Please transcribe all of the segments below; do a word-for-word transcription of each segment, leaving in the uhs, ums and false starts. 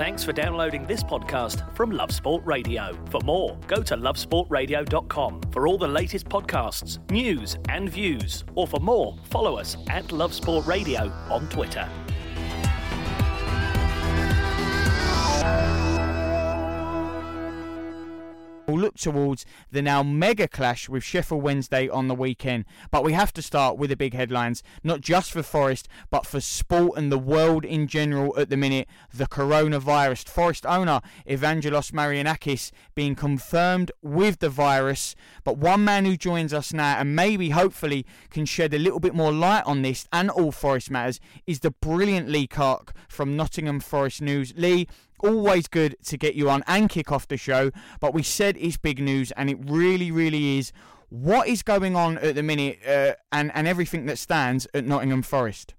Thanks for downloading this podcast from Love Sport Radio. For more, go to love sport radio dot com for all the latest podcasts, news and views. Or for more, follow us at Love Sport Radio on Twitter. We'll look towards the now mega clash with Sheffield Wednesday on the weekend. But we have to start with the big headlines, not just for Forest, but for sport and the world in general at the minute. The coronavirus. Forest owner Evangelos Marianakis being confirmed with the virus. But one man who joins us now and maybe hopefully can shed a little bit more light on this and all Forest matters is the brilliant Lee Clark from Nottingham Forest News. Lee, always good to get you on and kick off the show, but we said it's big news and it really, really is. What is going on at the minute uh, and, and everything that stands at Nottingham Forest?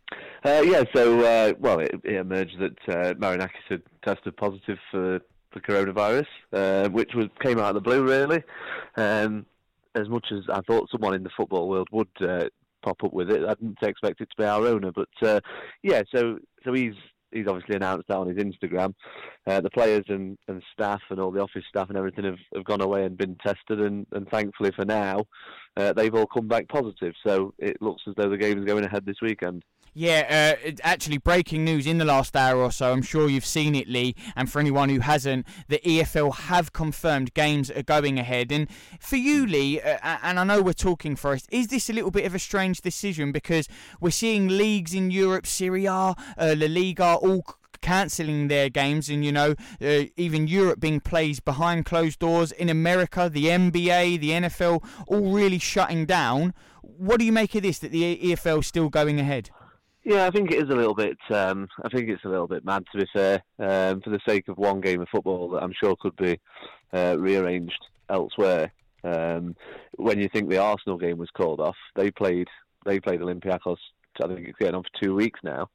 Uh, yeah, so, uh, well, it, it emerged that uh, Marianakis had tested positive for the coronavirus, uh, which was came out of the blue, really. Um, as much as I thought someone in the football world would uh, pop up with it, I didn't expect it to be our owner. But, uh, yeah, so so he's He's obviously announced that on his Instagram. Uh, the players and, and staff and all the office staff and everything have, have gone away and been tested, and, and thankfully for now, uh, they've all come back positive. So it looks as though the game is going ahead this weekend. Yeah, uh, actually breaking news in the last hour or so. I'm sure you've seen it, Lee. And for anyone who hasn't, the E F L have confirmed games are going ahead. And for you, Lee, uh, and I know we're talking Forest, is this a little bit of a strange decision? Because we're seeing leagues in Europe, Serie A, uh, La Liga, all cancelling their games, and you know, uh, even Europe being played behind closed doors. In America, the N B A, the N F L, all really shutting down. What do you make of this, that the E F L is still going ahead? Yeah, I think it is a little bit. Um, I think it's a little bit mad, to be fair, um, for the sake of one game of football that I'm sure could be uh, rearranged elsewhere. Um, when you think the Arsenal game was called off, they played they played Olympiacos. I think it's getting on for two weeks now.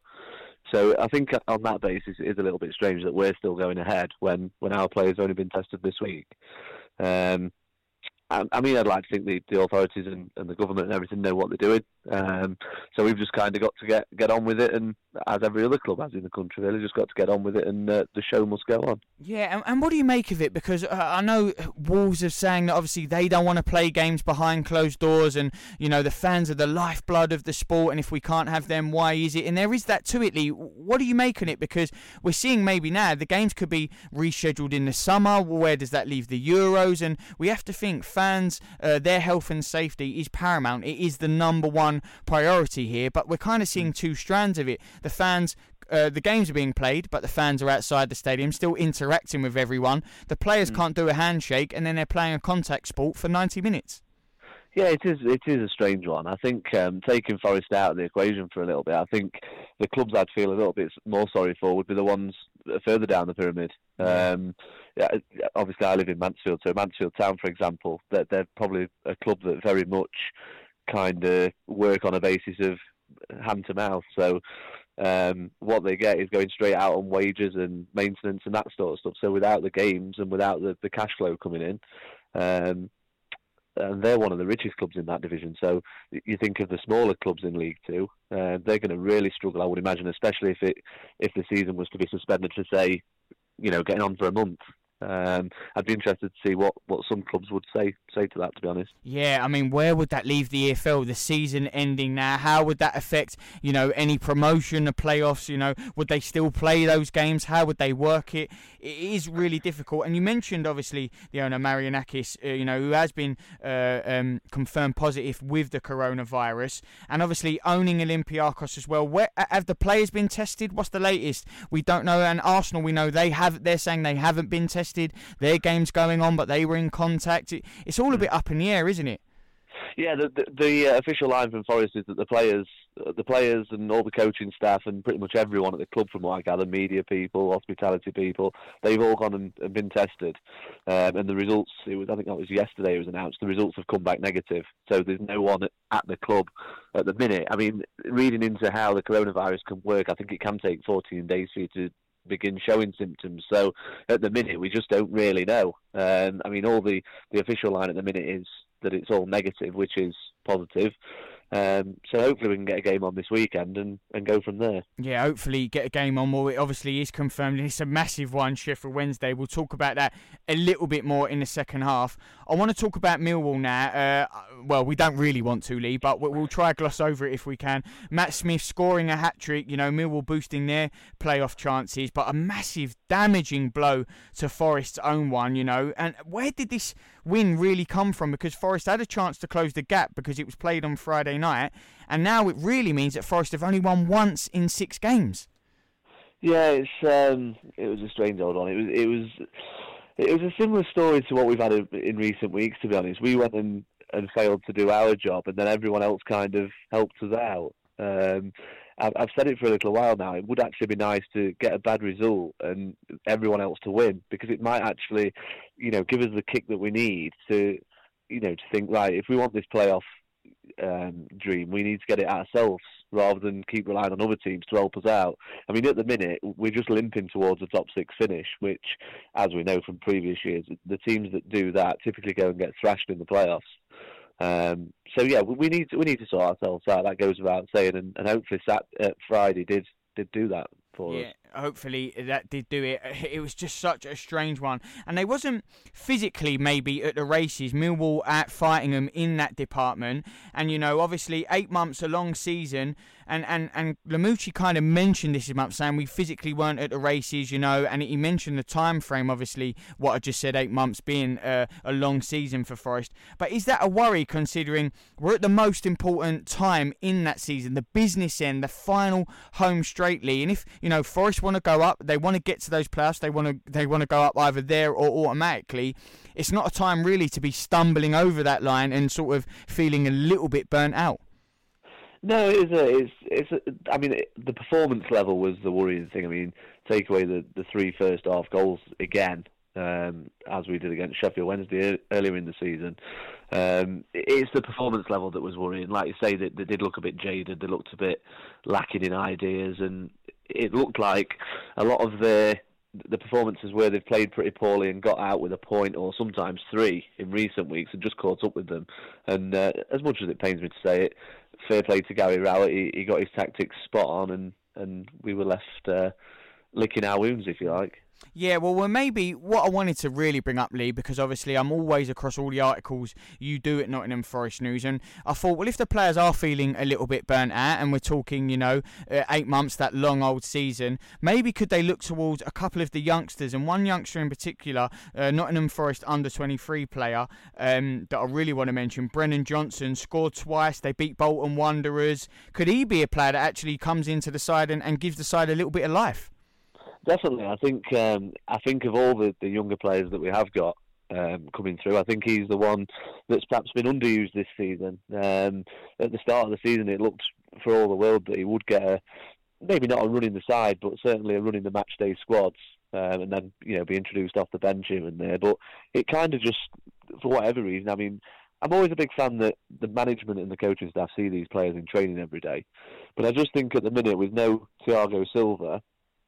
So I think on that basis, it is a little bit strange that we're still going ahead when, when our players have only been tested this week. Um, I, I mean, I'd like to think the, the authorities and, and the government and everything know what they're doing. Um, so we've just kind of got to get, get on with it, and as every other club has in the country, really, just got to get on with it, and uh, the show must go on. Yeah, and, and what do you make of it? Because uh, I know Wolves are saying that obviously they don't want to play games behind closed doors, and you know the fans are the lifeblood of the sport, and if we can't have them, why is it? And there is that to it, Lee. What do you make of it? Because we're seeing maybe now the games could be rescheduled in the summer. Where does that leave the Euros? And we have to think fans, uh, their health and safety is paramount. It is the number one priority here, but we're kind of seeing two strands of it. The fans, uh, the games are being played, but the fans are outside the stadium still interacting with everyone. The players mm. can't do a handshake, and then they're playing a contact sport for ninety minutes. Yeah, it is. It is a strange one. I think um, taking Forest out of the equation for a little bit, I think the clubs I'd feel a little bit more sorry for would be the ones further down the pyramid. Um, yeah, obviously, I live in Mansfield, so Mansfield Town, for example, they're, they're probably a club that very much kind of work on a basis of hand to mouth. So um, what they get is going straight out on wages and maintenance and that sort of stuff. So without the games and without the, the cash flow coming in, um, and they're one of the richest clubs in that division. So you think of the smaller clubs in League Two, uh, they're going to really struggle, I would imagine, especially if it if the season was to be suspended for, say, you know, getting on for a month. Um, I'd be interested to see what, what some clubs would say say to that, to be honest. Yeah, I mean, where would that leave the E F L? The season ending now, how would that affect, you know, any promotion, the playoffs? You know, would they still play those games? How would they work it? It is really difficult. And you mentioned, obviously, the owner, Marianakis, uh, you know, who has been uh, um, confirmed positive with the coronavirus, and obviously owning Olympiacos as well. Where have the players been tested? What's the latest? We don't know. And Arsenal, we know they have. They're saying they haven't been tested. Their game's going on, but they were in contact. It, it's all a bit up in the air, isn't it? Yeah, the the, the uh, official line from Forest is that the players, uh, the players, and all the coaching staff, and pretty much everyone at the club, from what I gather, media people, hospitality people, they've all gone and, and been tested, um, and the results. It was, I think that was yesterday. It was announced the results have come back negative. So there's no one at, at the club at the minute. I mean, reading into how the coronavirus can work, I think it can take fourteen days for you to begin showing symptoms. So at the minute, we just don't really know. Um, I mean, all the, the official line at the minute is that it's all negative, which is positive. Um, so hopefully we can get a game on this weekend and, and go from there. Yeah, hopefully get a game on. Well, it obviously is confirmed, and it's a massive one, Sheffield Wednesday. We'll talk about that a little bit more in the second half. I want to talk about Millwall now. Uh, well, we don't really want to, Lee, but we'll try to gloss over it if we can. Matt Smith scoring a hat-trick, you know, Millwall boosting their playoff chances, but a massive, damaging blow to Forest's own one, you know. And where did this win really come from? Because Forest had a chance to close the gap because it was played on Friday night, and now it really means that Forest have only won once in six games. Yeah, it's um, it was a strange old one. It was it was it was a similar story to what we've had in, in recent weeks. To be honest, we went and, and failed to do our job, and then everyone else kind of helped us out. Um, I've, I've said it for a little while now. It would actually be nice to get a bad result and everyone else to win, because it might actually, you know, give us the kick that we need to, you know, to think, right, if we want this playoff um, dream, we need to get it ourselves rather than keep relying on other teams to help us out. I mean, at the minute, we're just limping towards a top six finish, which, as we know from previous years, the teams that do that typically go and get thrashed in the playoffs. Um, so yeah, we need to, we need to sort ourselves out. That goes without saying, and, and hopefully Sat, uh, Friday did did do that for yeah, us. Hopefully that did do it. It was just such a strange one, and they wasn't physically maybe at the races. Millwall out fighting them in that department, and you know, obviously eight months, a long season, and and and Lamucci kind of mentioned this month, saying we physically weren't at the races, you know, and he mentioned the time frame. Obviously, what I just said, eight months being uh, a long season for Forest. But is that a worry, considering we're at the most important time in that season, the business end, the final home straightly, and if you know Forest want to go up, they want to get to those playoffs, they want to they want to go up either there or automatically. It's not a time really to be stumbling over that line and sort of feeling a little bit burnt out. No, it is a, it's, it's a, I mean, it, the performance level was the worrying thing. I mean, take away the, the three first half goals again, um, as we did against Sheffield Wednesday earlier in the season. Um, it's the performance level that was worrying. Like you say, they, they did look a bit jaded, they looked a bit lacking in ideas, and it looked like a lot of the the performances where they've played pretty poorly and got out with a point or sometimes three in recent weeks and just caught up with them. And uh, as much as it pains me to say it, fair play to Gary Rowett, he, he got his tactics spot on, and, and we were left uh, licking our wounds, if you like. Yeah, well, well, maybe what I wanted to really bring up, Lee, because obviously I'm always across all the articles you do at Nottingham Forest News, and I thought, well, if the players are feeling a little bit burnt out, and we're talking, you know, uh, eight months, that long old season, maybe could they look towards a couple of the youngsters, and one youngster in particular, uh, Nottingham Forest under twenty-three player um, that I really want to mention, Brennan Johnson, scored twice, they beat Bolton Wanderers. Could he be a player that actually comes into the side and, and gives the side a little bit of life? Definitely, I think um, I think of all the, the younger players that we have got um, coming through, I think he's the one that's perhaps been underused this season. Um, at the start of the season, it looked for all the world that he would get a, maybe not a run in the side, but certainly a run in the match day squads, um, and then you know be introduced off the bench here and there. But it kind of just, for whatever reason, I mean, I'm always a big fan that the management and the coaching staff see these players in training every day. But I just think at the minute, with no Thiago Silva,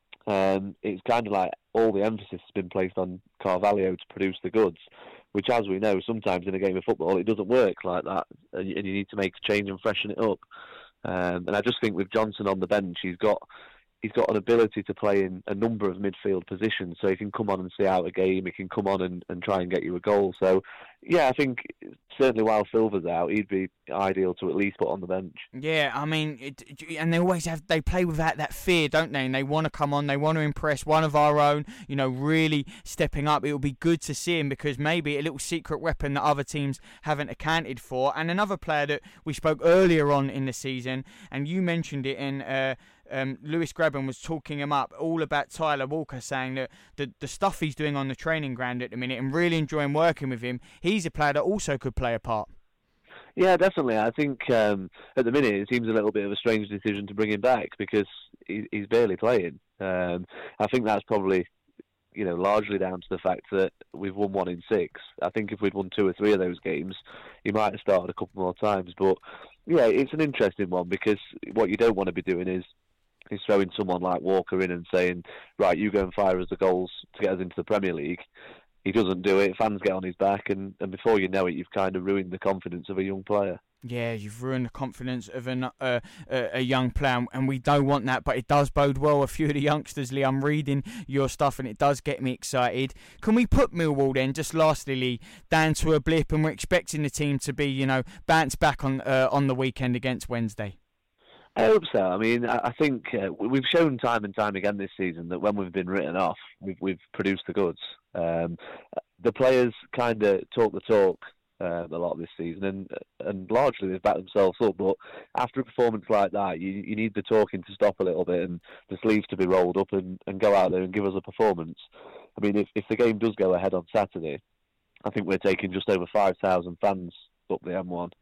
Um, it's kind of like all the emphasis has been placed on Carvalho to produce the goods, which, as we know, sometimes in a game of football it doesn't work like that, and you need to make a change and freshen it up. Um, and I just think with Johnson on the bench, he's got he's got an ability to play in a number of midfield positions, so he can come on and see out a game, he can come on and, and try and get you a goal. So, yeah, I think certainly while Silva's out, he'd be ideal to at least put on the bench. Yeah, I mean, it, and they always have, they play without that fear, don't they? And they want to come on, they want to impress one of our own, you know, really stepping up. It will be good to see him, because maybe a little secret weapon that other teams haven't accounted for. And another player that we spoke earlier on in the season, and you mentioned it in... Uh, Um, Lewis Grabban was talking him up all about Tyler Walker, saying that the, the stuff he's doing on the training ground at the minute and really enjoying working with him, he's a player that also could play a part. Yeah, definitely. I think um, at the minute it seems a little bit of a strange decision to bring him back, because he, he's barely playing. Um, I think that's probably, you know, largely down to the fact that we've won one in six. I think if we'd won two or three of those games, he might have started a couple more times. But yeah, it's an interesting one, because what you don't want to be doing is He's throwing someone like Walker in and saying, right, you go and fire us the goals to get us into the Premier League. He doesn't do it, fans get on his back, and, and before you know it, you've kind of ruined the confidence of a young player. Yeah, you've ruined the confidence of an, uh, a, a young player, and we don't want that, but it does bode well a few of the youngsters, Lee. I'm reading your stuff, and it does get me excited. Can we put Millwall then, just lastly, Lee, down to a blip, and we're expecting the team to be, you know, bounce back on uh, on the weekend against Wednesday? I hope so. I mean, I think uh, we've shown time and time again this season that when we've been written off, we've, we've produced the goods. Um, the players kind of talk the talk Um, a lot this season, and and largely they've backed themselves up. But after a performance like that, you you need the talking to stop a little bit and the sleeves to be rolled up and, and go out there and give us a performance. I mean, if if the game does go ahead on Saturday, I think we're taking just over five thousand fans up the M one.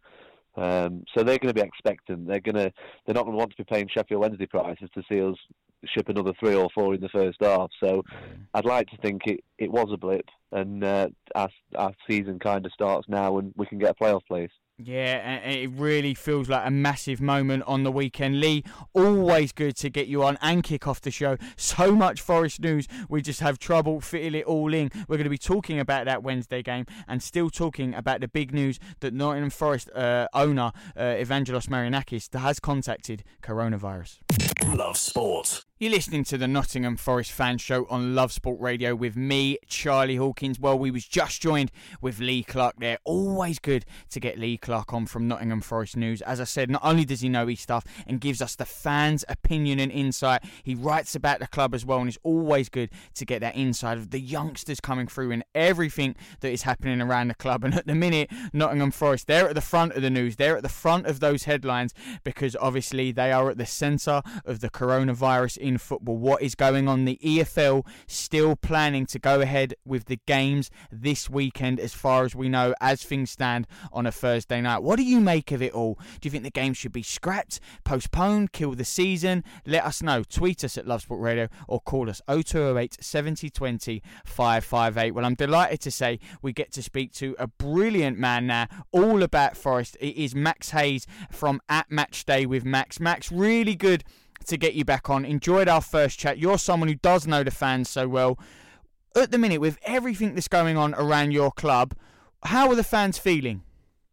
Um, so they're going to be expectant. They're going to they're not going to want to be paying Sheffield Wednesday prices to see us ship another three or four in the first half. So I'd like to think it, it was a blip, and uh, our, our season kind of starts now and we can get a playoff place. Yeah, and it really feels like a massive moment on the weekend. Lee, always good to get you on and kick off the show. So much Forest news, we just have trouble fitting it all in. We're going to be talking about that Wednesday game and still talking about the big news that Nottingham Forest uh, owner uh, Evangelos Marinakis has contacted coronavirus. Love Sport. You're listening to the Nottingham Forest Fan Show on Love Sport Radio with me, Charlie Hawkins. Well, we was just joined with Lee Clark there. Always good to get Lee Clark on from Nottingham Forest News. As I said, not only does he know his stuff and gives us the fans' opinion and insight, he writes about the club as well, and it's always good to get that insight of the youngsters coming through and everything that is happening around the club. And at the minute, Nottingham Forest, they're at the front of the news. They're at the front of those headlines because obviously they are at the centre of the coronavirus in football. What is going on? The E F L still planning to go ahead with the games this weekend as far as we know, as things stand on a Thursday night. What do you make of it all? Do you think the game should be scrapped, postponed, kill the season? Let us know. Tweet us at Love Sport Radio or call us oh two oh eight, seven oh two oh, five five eight. Well, I'm delighted to say we get to speak to a brilliant man now, all about Forest. It is Max Hayes from At Matchday with Max. Max, really good to get you back on. Enjoyed our first chat. You're someone who does know the fans so well. At the minute, with everything that's going on around your club, how are the fans feeling?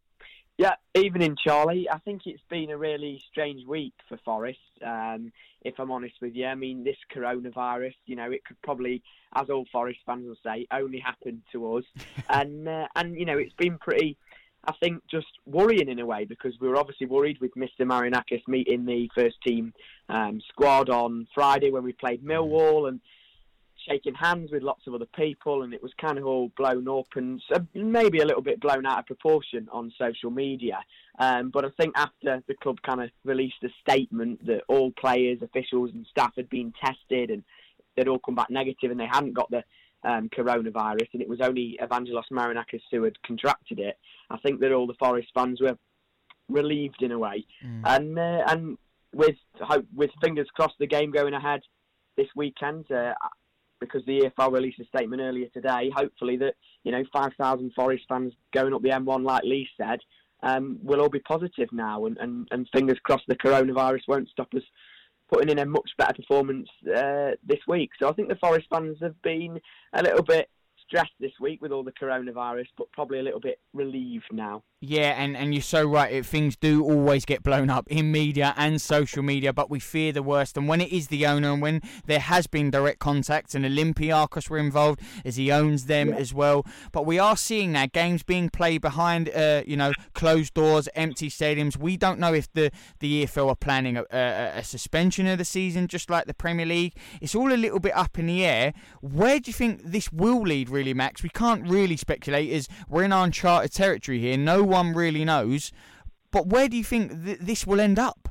Yeah, evening, Charlie. I think it's been a really strange week for Forest, um, if I'm honest with you. I mean, this coronavirus, you know, it could probably, as all Forest fans will say, only happen to us. and, uh, and you know, it's been pretty, I think, just worrying in a way, because we were obviously worried with Mister Marinakis meeting the first team um, squad on Friday when we played Millwall and shaking hands with lots of other people, and it was kind of all blown up and maybe a little bit blown out of proportion on social media. Um, but I think after the club kind of released a statement that all players, officials and staff had been tested and they'd all come back negative and they hadn't got the um, coronavirus, and it was only Evangelos Marinakis who had contracted it, I think that all the Forest fans were relieved in a way. Mm. And uh, and with hope, with fingers crossed, the game going ahead this weekend, uh, because the E F L released a statement earlier today, hopefully that, you know, five thousand Forest fans going up the M one, like Lee said, um, will all be positive now, and, and, and fingers crossed the coronavirus won't stop us putting in a much better performance uh, this week. So I think the Forest fans have been a little bit stressed this week with all the coronavirus, but probably a little bit relieved now. Yeah, and, and you're so right. It, things do always get blown up in media and social media, but we fear the worst. And when it is the owner, and when there has been direct contact, and Olympiacos were involved, as he owns them yeah. as well. But we are seeing now games being played behind, uh, you know, closed doors, empty stadiums. We don't know if the, the E F L are planning a, a, a suspension of the season, just like the Premier League. It's all a little bit up in the air. Where do you think this will lead, really, Max? We can't really speculate, as we're in uncharted territory here. No one really knows, but where do you think th- this will end up?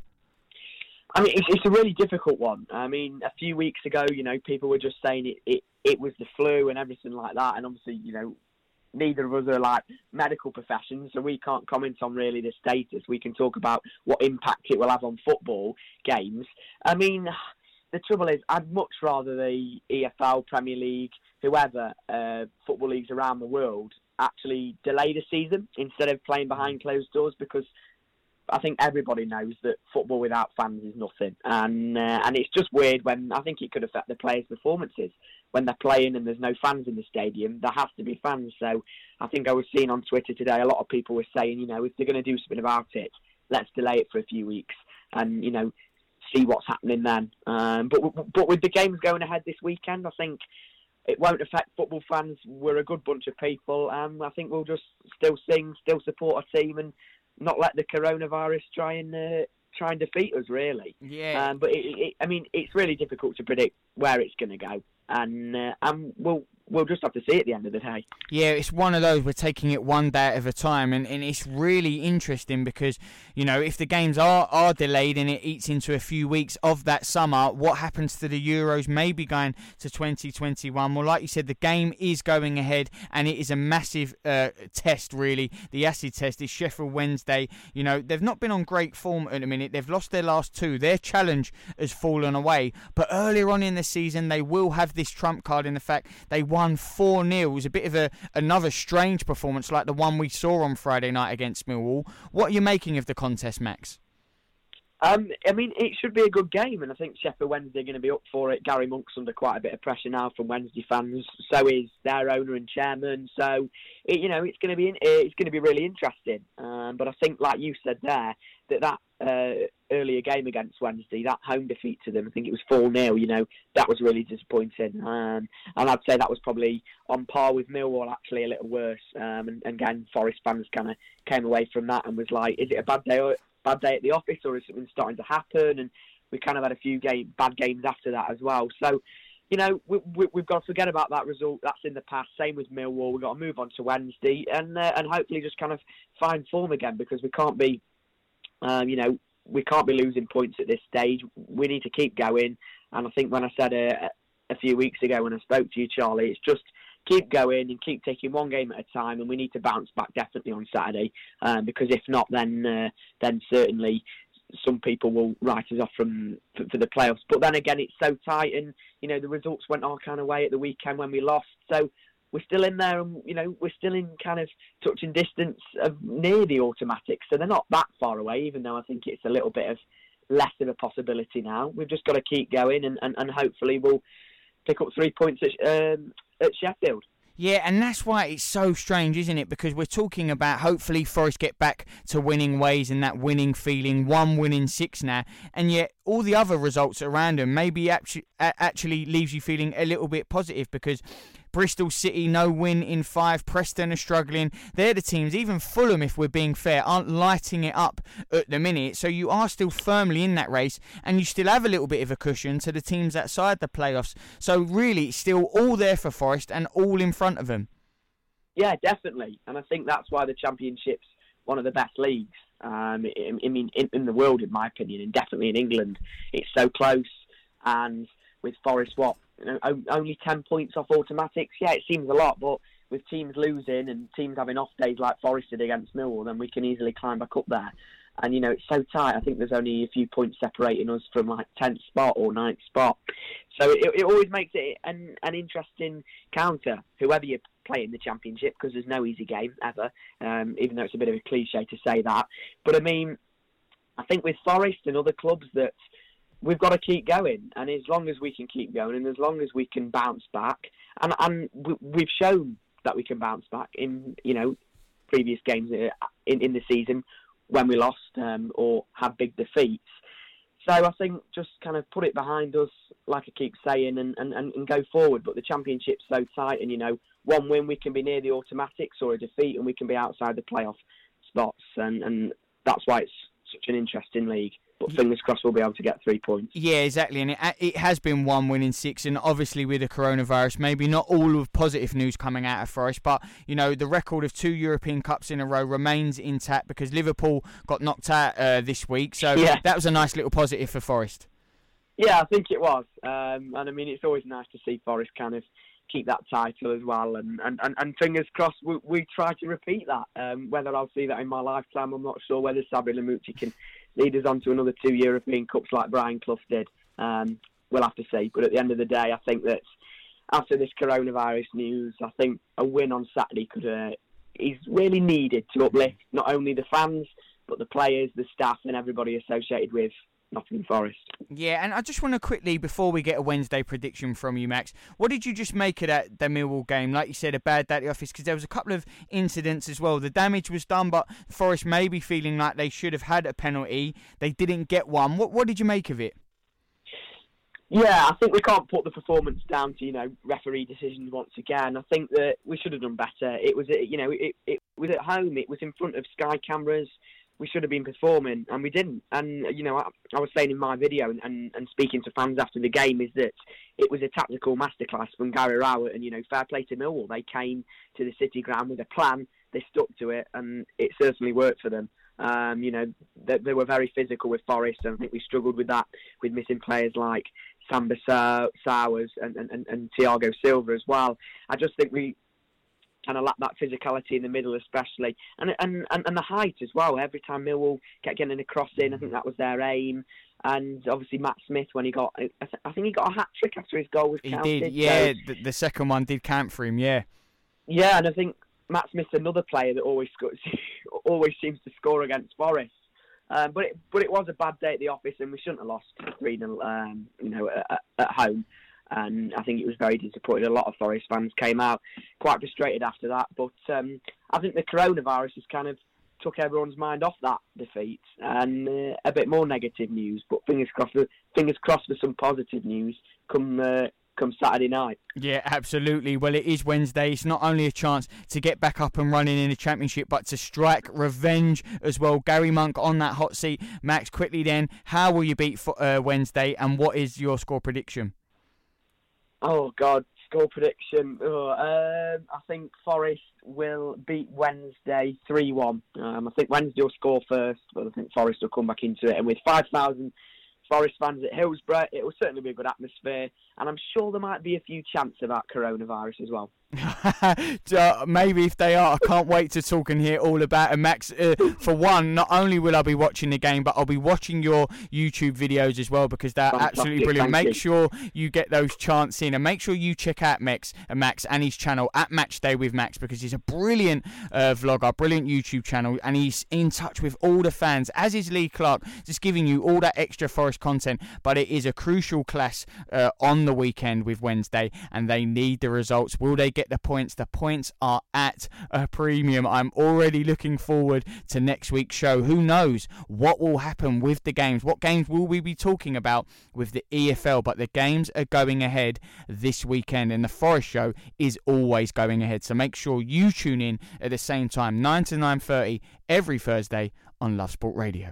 I mean, it's, it's a really difficult one. I mean, a few weeks ago, you know, people were just saying it, it, it was the flu and everything like that, and obviously, you know, neither of us are like medical professions, so we can't comment on really the status. We can talk about what impact it will have on football games. I mean, the trouble is, I'd much rather the E F L, Premier League, whoever, uh, football leagues around the world actually delay the season instead of playing behind closed doors, because I think everybody knows that football without fans is nothing, and uh, and it's just weird when I think it could affect the players' performances when they're playing and there's no fans in the stadium. There has to be fans. So I think I was seeing on Twitter today a lot of people were saying, you know, if they're going to do something about it, let's delay it for a few weeks and you know see what's happening then. Um, but but with the games going ahead this weekend, I think it won't affect football fans. We're a good bunch of people. Um, I think we'll just still sing, still support our team, and not let the coronavirus try and uh, try and defeat us, really. Yeah. Um, but it, it, I mean, it's really difficult to predict where it's going to go, and uh, and we'll we'll just have to see at the end of the day. Yeah, it's one of those, we're taking it one day at a time, and, and it's really interesting because, you know, if the games are, are delayed and it eats into a few weeks of that summer, what happens to the Euros maybe going to twenty twenty-one? Well, like you said, the game is going ahead, and it is a massive uh, test, really. The acid test is Sheffield Wednesday. You know, they've not been on great form at the minute. They've lost their last two. Their challenge has fallen away. But earlier on in the season, they will have this trump card in the fact they won four nil. It was a bit of a another strange performance like the one we saw on Friday night against Millwall. What are you making of the contest, Max? Um, I mean, it should be a good game, and I think Sheffield Wednesday are going to be up for it. Gary Monk's under quite a bit of pressure now from Wednesday fans. So is their owner and chairman. So, it, you know, it's going to be it's going to be really interesting. Um, but I think, like you said there, that that uh, earlier game against Wednesday, that home defeat to them, I think it was four nil. You know, that was really disappointing. Um, and I'd say that was probably on par with Millwall, actually a little worse. Um, and, and again, Forest fans kind of came away from that and was like, is it a bad day? Or, bad day at the office, or is something starting to happen? And we kind of had a few game, bad games after that as well. So, you know, we, we, we've got to forget about that result. That's in the past. Same with Millwall. We've got to move on to Wednesday and uh, and hopefully just kind of find form again, because we can't be, um, you know, we can't be losing points at this stage. We need to keep going. And I think when I said uh, a few weeks ago when I spoke to you, Charlie, it's just keep going and keep taking one game at a time, and we need to bounce back definitely on Saturday, um, because if not, then uh, then certainly some people will write us off from for, for the playoffs. But then again, it's so tight, and you know the results went our kind of way at the weekend when we lost. So we're still in there, and you know we're still in kind of touching distance of near the automatics. So they're not that far away, even though I think it's a little bit of less of a possibility now. We've just got to keep going, and, and, and hopefully we'll pick up three points at, um, at Sheffield. Yeah, and that's why it's so strange, isn't it? Because we're talking about hopefully Forest get back to winning ways and that winning feeling, one win in six now, and yet all the other results around them maybe actually, actually leaves you feeling a little bit positive, because Bristol City, no win in five. Preston are struggling. They're the teams, even Fulham, if we're being fair, aren't lighting it up at the minute. So you are still firmly in that race, and you still have a little bit of a cushion to the teams outside the playoffs. So really, it's still all there for Forest and all in front of them. Yeah, definitely. And I think that's why the Championship's one of the best leagues. Um, I, I mean, in, in the world, in my opinion, and definitely in England. It's so close, and with Forest, what, you know, only ten points off automatics? Yeah, it seems a lot, but with teams losing and teams having off days like Forest did against Millwall, then we can easily climb back up there. And, you know, it's so tight. I think there's only a few points separating us from, like, tenth spot or ninth spot. So it, it always makes it an, an interesting counter, whoever you play in the Championship, because there's no easy game ever, um, even though it's a bit of a cliche to say that. But, I mean, I think with Forest and other clubs that we've got to keep going, and as long as we can keep going, and as long as we can bounce back, and, and we've shown that we can bounce back in, you know, previous games in, in the season when we lost um, or had big defeats. So I think just kind of put it behind us, like I keep saying, and, and, and go forward. But the Championship's so tight, and, you know, one win we can be near the automatics, or a defeat and we can be outside the playoff spots, and, and that's why it's such an interesting league. But fingers crossed we'll be able to get three points. Yeah, exactly. And it, it has been one win in six. And obviously with the coronavirus, maybe not all of positive news coming out of Forest. But, you know, the record of two European Cups in a row remains intact, because Liverpool got knocked out uh, this week. So yeah, that was a nice little positive for Forest. Yeah, I think it was. Um, and, I mean, it's always nice to see Forest kind of keep that title as well. And, and, and, and fingers crossed we, we try to repeat that. Um, whether I'll see that in my lifetime, I'm not sure. Whether Sabri Lamouchi can lead us on to another two European Cups like Brian Clough did. Um, we'll have to see. But at the end of the day, I think that after this coronavirus news, I think a win on Saturday could uh, is really needed to uplift not only the fans, but the players, the staff, and everybody associated with Nottingham Forest. Yeah, and I just want to quickly, before we get a Wednesday prediction from you, Max, what did you just make of that the Millwall game? Like you said, a bad day at the office, because there was a couple of incidents as well. The damage was done, but Forest may be feeling like they should have had a penalty. They didn't get one. What What did you make of it? Yeah, I think we can't put the performance down to, you know, referee decisions once again. I think that we should have done better. It was, you know, it, it was at home. It was in front of Sky cameras. We should have been performing, and we didn't. And, you know, I, I was saying in my video and, and, and speaking to fans after the game is that it was a tactical masterclass from Gary Rowett, and, you know, fair play to Millwall. They came to the City ground with a plan. They stuck to it, and it certainly worked for them. Um, you know, they, they were very physical with Forest, and I think we struggled with that, with missing players like Samba Sowers and, and, and Thiago Silva as well. I just think we kind of lack that physicality in the middle, especially, and and and, and the height as well. Every time Millwall kept getting a cross in, I think that was their aim. And obviously Matt Smith, when he got, I think he got a hat trick after his goal was counted. He did, yeah. So, the, the second one did count for him, yeah. Yeah, and I think Matt Smith's another player that always scores, always seems to score against Forest. Um, but it, but it was a bad day at the office, and we shouldn't have lost three nil, um, you know, at, at home. And I think it was very disappointing. A lot of Forest fans came out quite frustrated after that. But um, I think the coronavirus has kind of took everyone's mind off that defeat, and uh, a bit more negative news. But fingers crossed, for, fingers crossed for some positive news come uh, come Saturday night. Yeah, absolutely. Well, it is Wednesday. It's not only a chance to get back up and running in the Championship, but to strike revenge as well. Gary Monk on that hot seat. Max, quickly then, how will you beat for, uh, Wednesday, and what is your score prediction? Oh, God, score prediction. Oh, um, I think Forest will beat Wednesday three one. Um, I think Wednesday will score first, but I think Forest will come back into it. And with five thousand Forest fans at Hillsborough, it will certainly be a good atmosphere. And I'm sure there might be a few chants about coronavirus as well. uh, maybe if they are, I can't wait to talk and hear all about it. Max, uh, for one, not only will I be watching the game, but I'll be watching your YouTube videos as well, because they're Fantastic. absolutely brilliant. Thank make you. sure you get those chants in, and make sure you check out Max, uh, Max and his channel at Matchday with Max, because he's a brilliant uh, vlogger, brilliant YouTube channel, and he's in touch with all the fans, as is Lee Clark, just giving you all that extra Forest content. But it is a crucial clash uh, on the weekend with Wednesday, and they need the results. Will they get the points? The points are at a premium. I'm already looking forward to next week's show. Who knows what will happen with the games? What games will we be talking about with the E F L? But the games are going ahead this weekend, and the Forest show is always going ahead. So make sure you tune in at the same time, nine to nine thirty every Thursday on Love Sport Radio.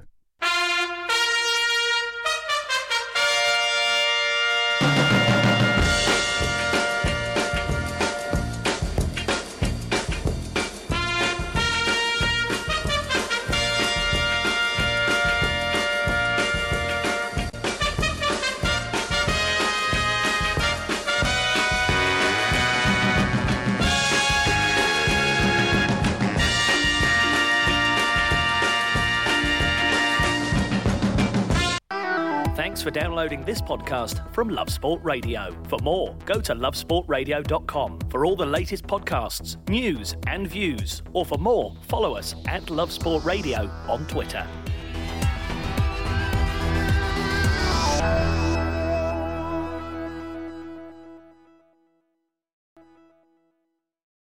Thanks for downloading this podcast from Love Sport Radio. For more, go to love sport radio dot com for all the latest podcasts, news and views. Or for more, follow us at Love Sport Radio on Twitter.